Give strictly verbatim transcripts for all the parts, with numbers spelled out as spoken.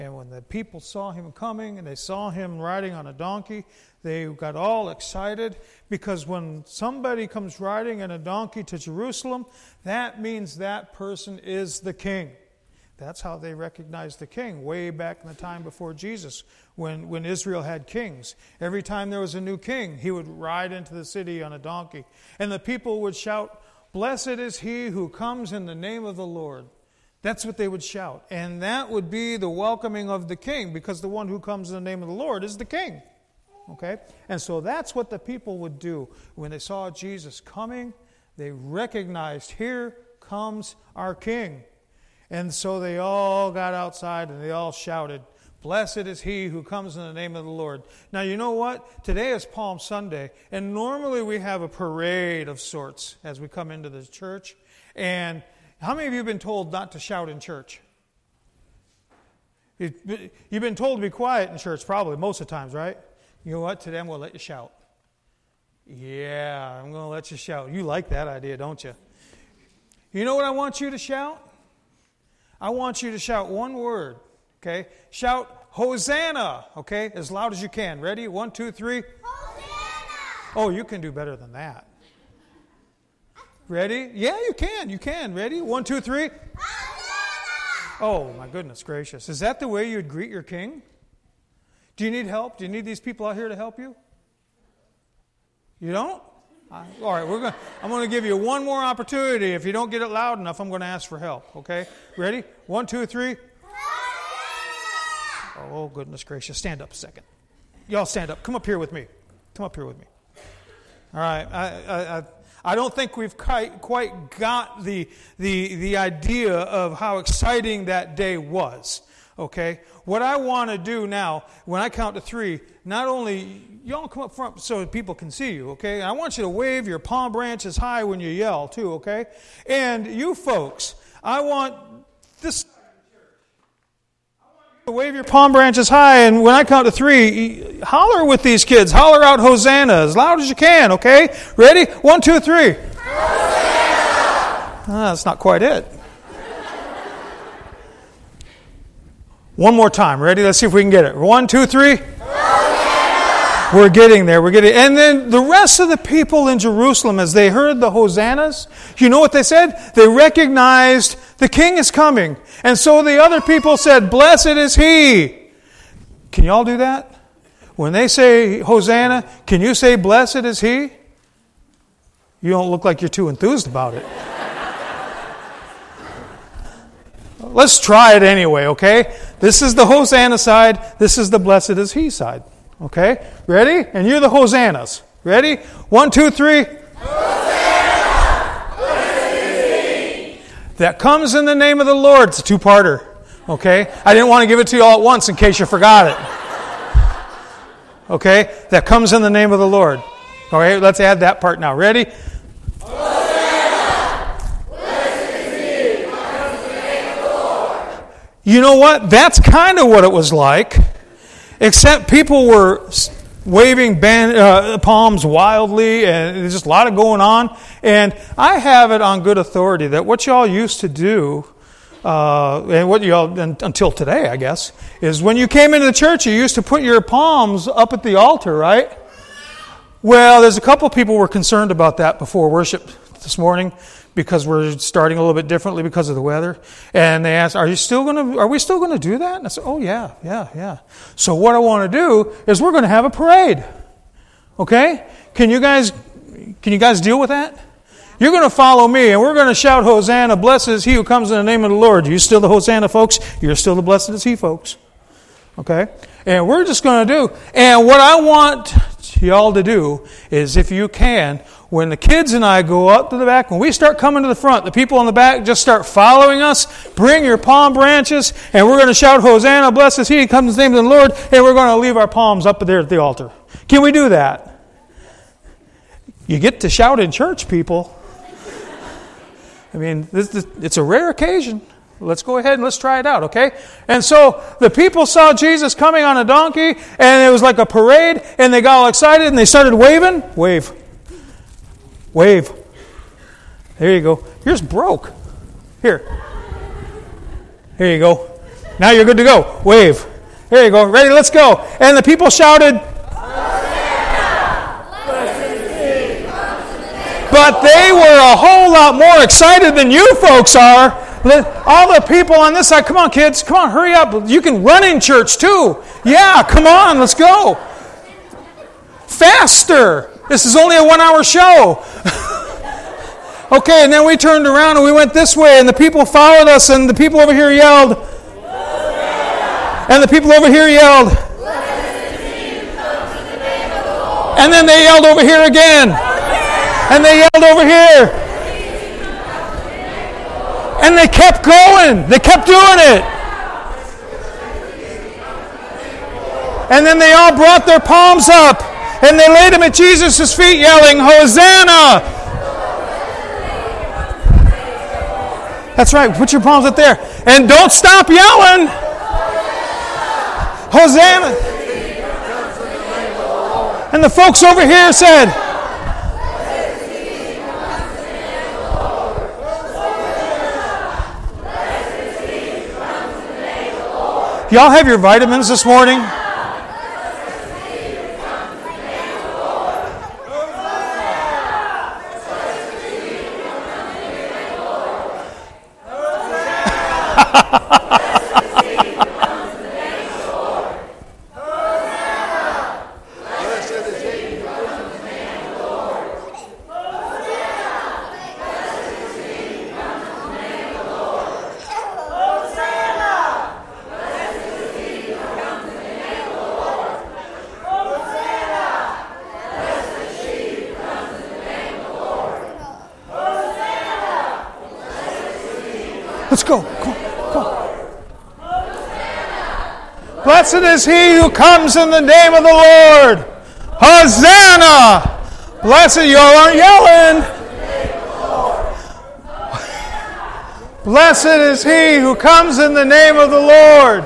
And when the people saw him coming and they saw him riding on a donkey, they got all excited, because when somebody comes riding in a donkey to Jerusalem, that means that person is the king. That's how they recognized the king way back in the time before Jesus, when, when Israel had kings. Every time there was a new king, he would ride into the city on a donkey. And the people would shout, "Blessed is he who comes in the name of the Lord." That's what they would shout. And that would be the welcoming of the king, because the one who comes in the name of the Lord is the king. Okay? And so that's what the people would do. When they saw Jesus coming, they recognized, here comes our king. And so they all got outside and they all shouted, "Blessed is he who comes in the name of the Lord." Now, you know what? Today is Palm Sunday, and normally we have a parade of sorts as we come into the church. And how many of you have been told not to shout in church? You've been told to be quiet in church, probably, most of the times, right? You know what? Today I'm going to let you shout. Yeah, I'm going to let you shout. You like that idea, don't you? You know what I want you to shout? I want you to shout one word, okay? Shout, "Hosanna," okay? As loud as you can. Ready? One, two, three. Hosanna! Oh, you can do better than that. Ready? Yeah, you can. You can. Ready? One, two, three. Hosanna! Oh, my goodness gracious. Is that the way you'd greet your king? Do you need help? Do you need these people out here to help you? You don't? All right, we're going. I'm going to give you one more opportunity. If you don't get it loud enough, I'm going to ask for help. Okay? Ready? One, two, three. Hosanna! Oh, goodness gracious. Stand up a second. Y'all stand up. Come up here with me. Come up here with me. All right. I... I, I I don't think we've quite, quite got the, the, the idea of how exciting that day was, okay? What I want to do now, when I count to three, not only, y'all come up front so people can see you, okay? I want you to wave your palm branches high when you yell, too, okay? And you folks, I want this... Wave your palm branches high, and when I count to three, holler with these kids. Holler out Hosanna as loud as you can, okay? Ready? One, two, three. Hosanna! Ah, that's not quite it. One more time. Ready? Let's see if we can get it. One, two, three. Hosanna! We're getting there. We're getting. And then the rest of the people in Jerusalem, as they heard the hosannas, you know what they said? They recognized the king is coming. And so the other people said, "Blessed is he." Can you all do that? When they say Hosanna, can you say, "Blessed is he"? You don't look like you're too enthused about it. Let's try it anyway, okay? This is the Hosanna side. This is the blessed is he side. Okay? Ready? And you're the Hosannas. Ready? One, two, three. Hosanna! Blessed is he! That comes in the name of the Lord. It's a two-parter. Okay? I didn't want to give it to you all at once in case you forgot it. Okay? That comes in the name of the Lord. All right, let's add that part now. Ready? Hosanna! Blessed is he! Comes in the name of the Lord. You know what? That's kind of what it was like. Except people were waving band, uh, palms wildly, and there's just a lot of going on. And I have it on good authority that what y'all used to do, uh, and what y'all, and until today, I guess, is when you came into the church, you used to put your palms up at the altar, right? Well, there's a couple people were concerned about that before worship this morning, because we're starting a little bit differently because of the weather. And they asked, are you still going to, are we still going to do that? And I said, oh yeah, yeah, yeah. So what I want to do is we're going to have a parade. Okay? Can you guys, can you guys deal with that? You're going to follow me and we're going to shout Hosanna, blessed is he who comes in the name of the Lord. Are you still the Hosanna folks? You're still the blessed is he folks. Okay? And we're just going to do, and what I want y'all to do is, if you can, when the kids and I go up to the back, when we start coming to the front, the people in the back just start following us. Bring your palm branches, and we're going to shout, Hosanna, blessed is he who comes in the name of the Lord, and we're going to leave our palms up there at the altar. Can we do that? You get to shout in church, people. I mean, this, this, it's a rare occasion. Let's go ahead and let's try it out, okay? And so the people saw Jesus coming on a donkey, and it was like a parade, and they got all excited, and they started waving. Wave. Wave. There you go. Yours broke. Here. Here you go. Now you're good to go. Wave. There you go. Ready? Let's go. And the people shouted, but they were a whole lot more excited than you folks are. All the people on this side, come on kids, come on, hurry up. You can run in church too. Yeah, come on, let's go. Faster. This is only a one hour show. Okay, and then we turned around and we went this way and the people followed us and the people over here yelled. And the people over here yelled. And then they yelled over here again. And they yelled over here. And they kept going. They kept doing it. And then they all brought their palms up. And they laid them at Jesus' feet yelling, Hosanna! That's right. Put your palms up there. And don't stop yelling. Hosanna. And the folks over here said, y'all have your vitamins this morning? Let's go. Come on. Come on. Blessed is he who comes in the name of the Lord. Hosanna. Blessed, you all aren't yelling. Blessed is he who comes in the name of the Lord.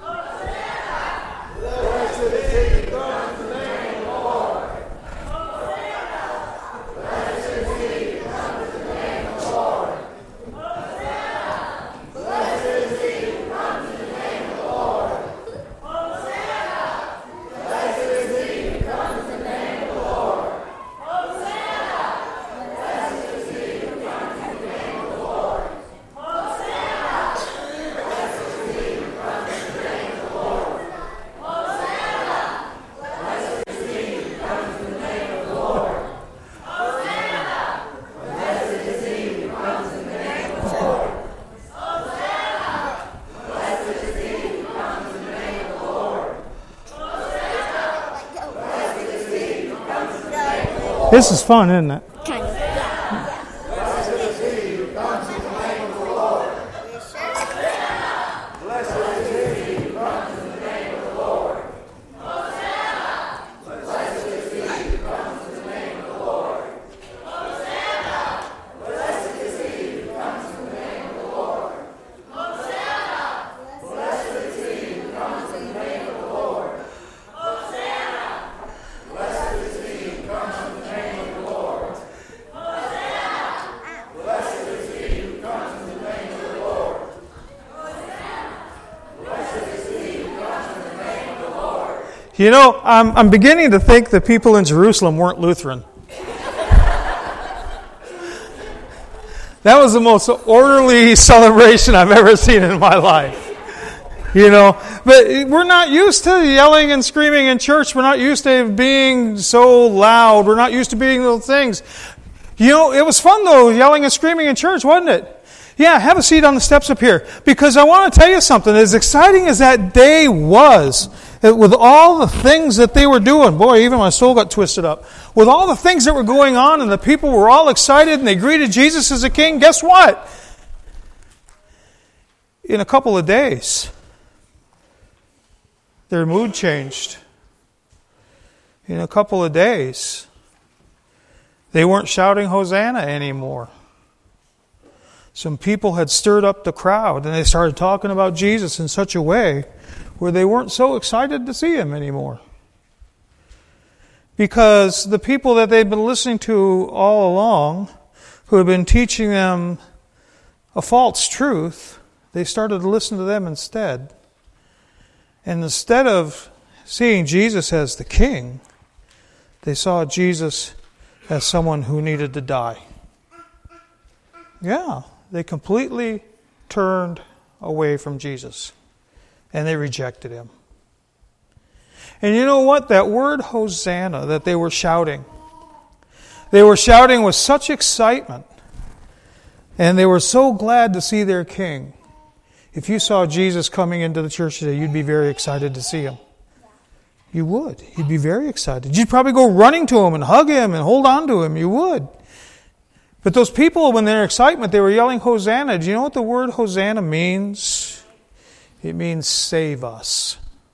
This is fun, isn't it? Kind of. Blessed is he who comes in the name of the Lord. Blessed is he who comes in the name of the Lord. Hosanna! Blessed is he who comes in the name of the Lord. Hosanna! Blessed is he who comes in the name of the Lord. Hosanna! Blessed is he who comes in the name of the Lord. Hosanna! Blessed is he who comes in the name of the Lord. Hosanna! Blessed is he who comes in the name of the Lord. Hosanna! Blessed is he who comes in the name of the Lord. You know, I'm, I'm beginning to think the people in Jerusalem weren't Lutheran. That was the most orderly celebration I've ever seen in my life. You know, but we're not used to yelling and screaming in church. We're not used to being so loud. We're not used to being those things. You know, it was fun though, yelling and screaming in church, wasn't it? Yeah, have a seat on the steps up here. Because I want to tell you something. As exciting as that day was, with all the things that they were doing, boy, even my soul got twisted up. With all the things that were going on and the people were all excited and they greeted Jesus as a king, guess what? In a couple of days, their mood changed. In a couple of days, they weren't shouting Hosanna anymore. Some people had stirred up the crowd and they started talking about Jesus in such a way where they weren't so excited to see him anymore. Because the people that they'd been listening to all along, who had been teaching them a false truth, they started to listen to them instead. And instead of seeing Jesus as the king, they saw Jesus as someone who needed to die. Yeah, they completely turned away from Jesus. And they rejected him. And you know what? That word Hosanna that they were shouting, they were shouting with such excitement. And they were so glad to see their king. If you saw Jesus coming into the church today, you'd be very excited to see him. You would. You'd be very excited. You'd probably go running to him and hug him and hold on to him. You would. But those people, when their excitement, they were yelling Hosanna. Do you know what the word Hosanna means? It means save us.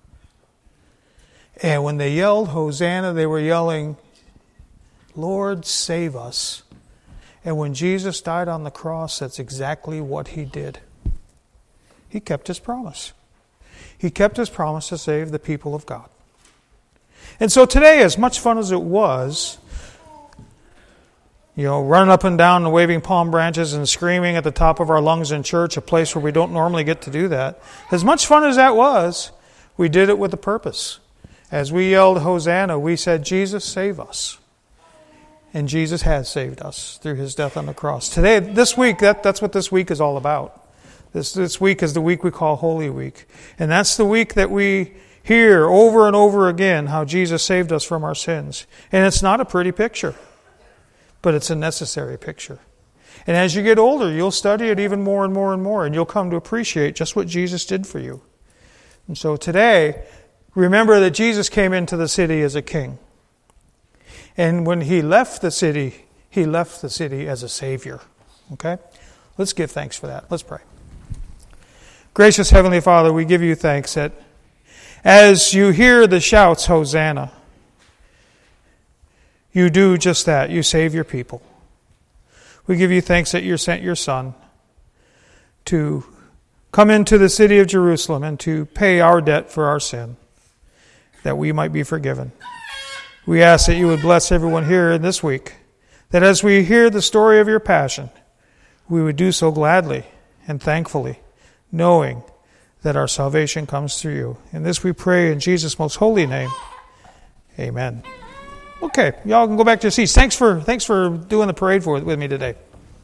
And when they yelled Hosanna, they were yelling, Lord, save us. And when Jesus died on the cross, that's exactly what he did. He kept his promise. He kept his promise to save the people of God. And so today, as much fun as it was, you know, running up and down and waving palm branches and screaming at the top of our lungs in church, a place where we don't normally get to do that, as much fun as that was, we did it with a purpose. As we yelled Hosanna, we said, Jesus, save us. And Jesus has saved us through his death on the cross. Today, this week, that, that's what this week is all about. This, this week is the week we call Holy Week. And that's the week that we hear over and over again how Jesus saved us from our sins. And it's not a pretty picture, but it's a necessary picture. And as you get older, you'll study it even more and more and more, and you'll come to appreciate just what Jesus did for you. And so today, remember that Jesus came into the city as a king. And when he left the city, he left the city as a Savior. Okay? Let's give thanks for that. Let's pray. Gracious Heavenly Father, we give you thanks that as you hear the shouts, Hosanna, you do just that. You save your people. We give you thanks that you sent your Son to come into the city of Jerusalem and to pay our debt for our sin, that we might be forgiven. We ask that you would bless everyone here in this week, that as we hear the story of your passion, we would do so gladly and thankfully, knowing that our salvation comes through you. And this we pray in Jesus' most holy name. Amen. Okay, y'all can go back to your seats. Thanks for thanks for doing the parade for with me today.